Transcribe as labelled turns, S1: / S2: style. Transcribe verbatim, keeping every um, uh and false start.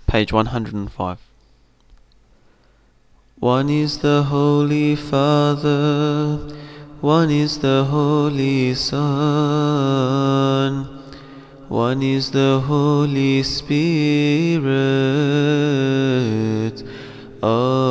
S1: Page one hundred five. One is the Holy Father, one is the Holy Son, one is the Holy Spirit. Amen.